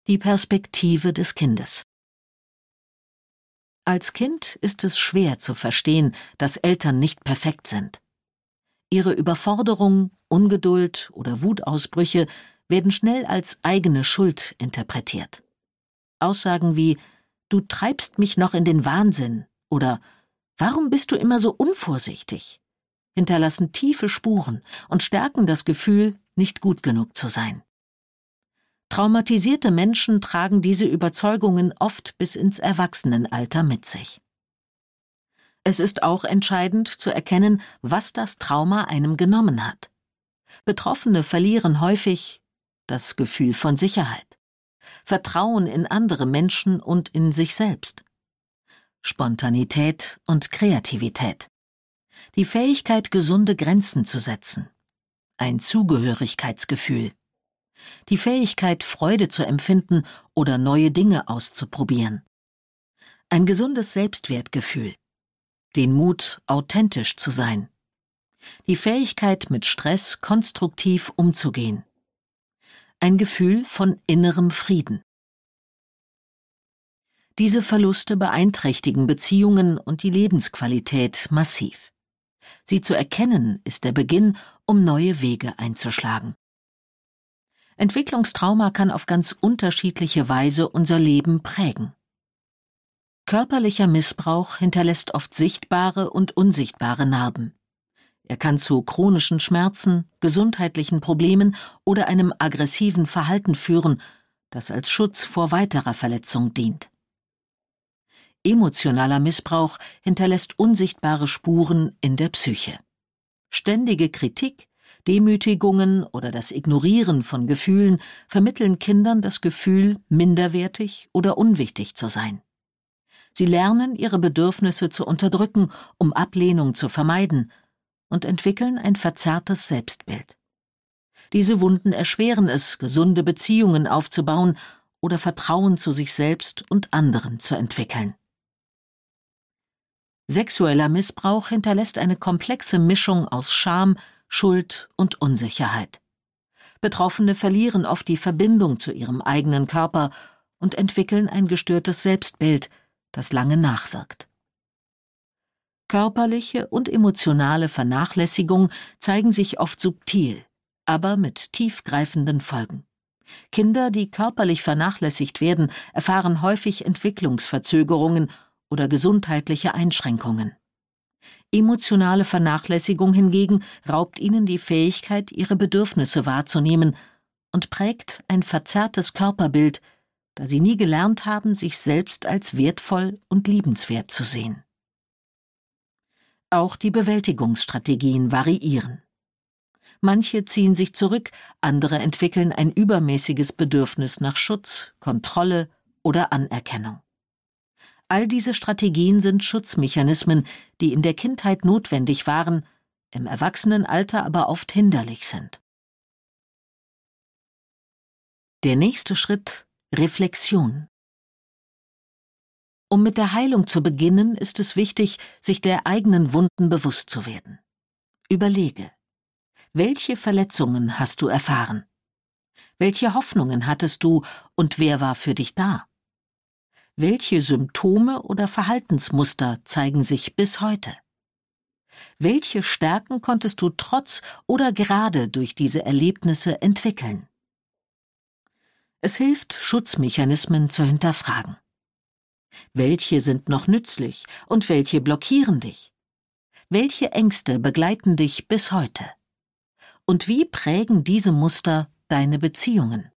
Die Perspektive des Kindes. Als Kind ist es schwer zu verstehen, dass Eltern nicht perfekt sind. Ihre Überforderung, Ungeduld oder Wutausbrüche werden schnell als eigene Schuld interpretiert. Aussagen wie »Du treibst mich noch in den Wahnsinn« oder »Warum bist du immer so unvorsichtig?« hinterlassen tiefe Spuren und stärken das Gefühl, nicht gut genug zu sein. Traumatisierte Menschen tragen diese Überzeugungen oft bis ins Erwachsenenalter mit sich. Es ist auch entscheidend zu erkennen, was das Trauma einem genommen hat. Betroffene verlieren häufig das Gefühl von Sicherheit, Vertrauen in andere Menschen und in sich selbst, Spontanität und Kreativität, die Fähigkeit, gesunde Grenzen zu setzen, ein Zugehörigkeitsgefühl, die Fähigkeit, Freude zu empfinden oder neue Dinge auszuprobieren, ein gesundes Selbstwertgefühl, den Mut, authentisch zu sein, die Fähigkeit, mit Stress konstruktiv umzugehen, ein Gefühl von innerem Frieden. Diese Verluste beeinträchtigen Beziehungen und die Lebensqualität massiv. Sie zu erkennen, ist der Beginn, um neue Wege einzuschlagen. Entwicklungstrauma kann auf ganz unterschiedliche Weise unser Leben prägen. Körperlicher Missbrauch hinterlässt oft sichtbare und unsichtbare Narben. Er kann zu chronischen Schmerzen, gesundheitlichen Problemen oder einem aggressiven Verhalten führen, das als Schutz vor weiterer Verletzung dient. Emotionaler Missbrauch hinterlässt unsichtbare Spuren in der Psyche. Ständige Kritik, Demütigungen oder das Ignorieren von Gefühlen vermitteln Kindern das Gefühl, minderwertig oder unwichtig zu sein. Sie lernen, ihre Bedürfnisse zu unterdrücken, um Ablehnung zu vermeiden, und entwickeln ein verzerrtes Selbstbild. Diese Wunden erschweren es, gesunde Beziehungen aufzubauen oder Vertrauen zu sich selbst und anderen zu entwickeln. Sexueller Missbrauch hinterlässt eine komplexe Mischung aus Scham, Schuld und Unsicherheit. Betroffene verlieren oft die Verbindung zu ihrem eigenen Körper und entwickeln ein gestörtes Selbstbild, das lange nachwirkt. Körperliche und emotionale Vernachlässigung zeigen sich oft subtil, aber mit tiefgreifenden Folgen. Kinder, die körperlich vernachlässigt werden, erfahren häufig Entwicklungsverzögerungen oder gesundheitliche Einschränkungen. Emotionale Vernachlässigung hingegen raubt ihnen die Fähigkeit, ihre Bedürfnisse wahrzunehmen und prägt ein verzerrtes Körperbild, da sie nie gelernt haben, sich selbst als wertvoll und liebenswert zu sehen. Auch die Bewältigungsstrategien variieren. Manche ziehen sich zurück, andere entwickeln ein übermäßiges Bedürfnis nach Schutz, Kontrolle oder Anerkennung. All diese Strategien sind Schutzmechanismen, die in der Kindheit notwendig waren, im Erwachsenenalter aber oft hinderlich sind. Der nächste Schritt: Reflexion. Um mit der Heilung zu beginnen, ist es wichtig, sich der eigenen Wunden bewusst zu werden. Überlege: Welche Verletzungen hast du erfahren? Welche Hoffnungen hattest du und wer war für dich da? Welche Symptome oder Verhaltensmuster zeigen sich bis heute? Welche Stärken konntest du trotz oder gerade durch diese Erlebnisse entwickeln? Es hilft, Schutzmechanismen zu hinterfragen. Welche sind noch nützlich und welche blockieren dich? Welche Ängste begleiten dich bis heute? Und wie prägen diese Muster deine Beziehungen?